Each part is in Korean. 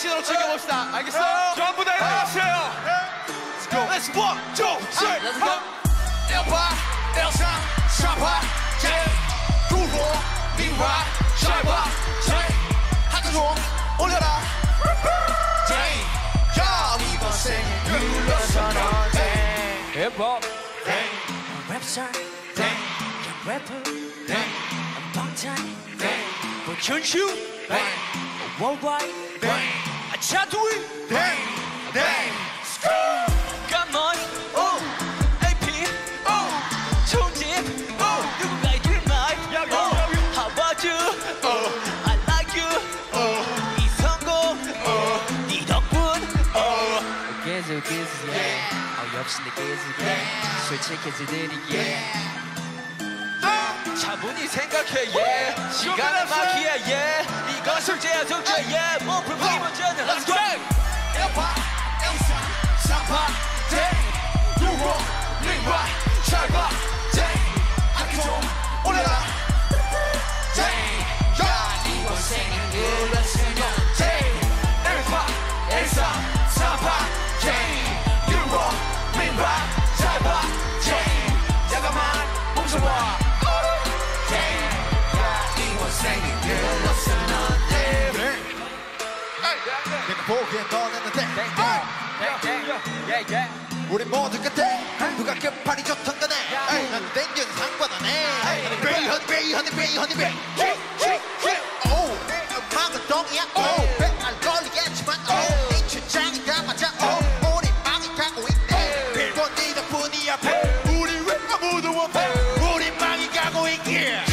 제정신으로 즐겨봅시다. 알겠어요? 전부 다 일어나세요. Let's go. 1, 2, 3. Let's go. 엘파, 엘사, 샤파, 제, 구호, 미화, 샤파, 제, 하트 좀 올려라. 제, 야, 이번 생에 눌러서 널 땡. 힙합. 땡. 랩스타 땡. 래퍼 땡. 방탄 땡. 현슈 땡. 월드와이드 땡. 차두이 땡. 땡. 까만 AP 총집 누군가 이길 말 How about you I like you 이성공 네 덕분 계속 역시 내 계속 솔직해지더니 차분히 생각해 시간을 막히야 이건 숙제야 숙제 뭐 불평이 먼저는 Let's go 엘파, 엘사, 샤파, 땡. 구호, 미화, 샤파, 땡. 하트 좀 올려라. 땡. 야, 이번 생에 눌렀으면 땡. 엘파, 엘사, 샤파, 땡. 구호, 미화, 샤파, 땡. 잠깐만 멈춰봐. 땡. 야, 이번 생에 눌렀으면 땡. 내가 보기엔 너네는 땡. 우리 모두 끝에 누가 끝발이 좋던 간에 난 땡겨는 상관 안 해. 베이 허니 베이 오, 음악은 똥이야. 오, 배알 걸리겠지만 오, 이 주장이 다 맞아. 오, 우리 망이 가고 있네. 빌본 네 덕분이야. 우리 왜 아무도 없어. 우리 망이 가고 있기에.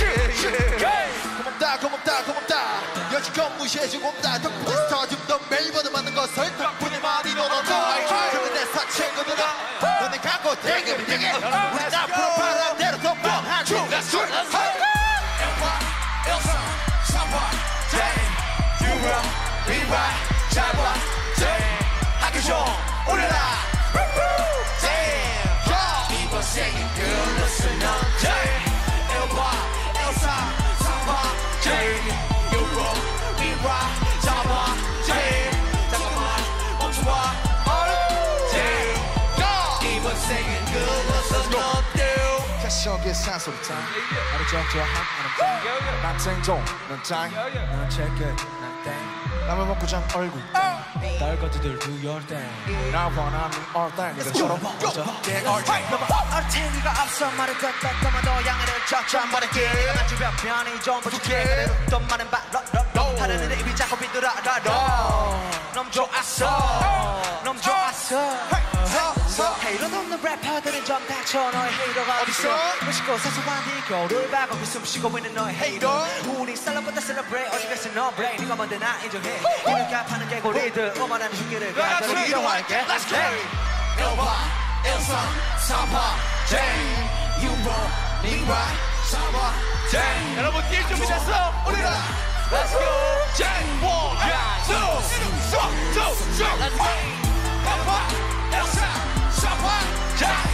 고맙다. 여지껏 무시해주고 없다. 덕분에 터집도 매일 받아맞는 것을 덕분에 많이 놀았다. 그런데 내 사친구들아 너네 갖고 대금이 되게 우리 앞으로 바람대로 더 뻔한 춤. 엘파, 엘사, 샤파, 땡. 유라, 미화, 샤파, 땡. 하트 좀 올려라. 땡. 야, 이번 생에 눌렀으면 땡. 엘파, 엘사, 샤파, 땡. 가시오게 산소리짱 나를 적조한 아름다운 난 생종 넌 짱, 넌 체크 난 라면 먹고 잔 얼굴 딸거지들 두열땡 나 원하는 얼땡 이것처럼 먼저 얼탱이가 앞서 말을 떴던 너 양해를 쫓아 말했지 난 주변 편이 좀 부족해 그래도 또 많은 바로 하늘에 내 입이 자꾸 비뚤어져 너무 좋았어 너무 좋았어 헤이로도 없는 래퍼들은 좀 닥쳐 너의 헤이로가 어딨어 멋있고 사소한 네 겨울을 바꿔 숨쉬고 있는 너의 헤이로 우리 셀럽보다 셀러브레이트 어디 갔어 no break 네가 뭔데 나 인정해 이렇게 파는 개구리들 오만한 흉기를 가져로 이동할게 Let's go 엘파, 엘사, 샤파, 땡. 유로, 미화, 샤파, 땡. 여러분 뛸 준비 됐어? 올려라. Let's go. 땡. 1, 2, 3. Let's go. 엘파, 엘사, 샤파, 땡.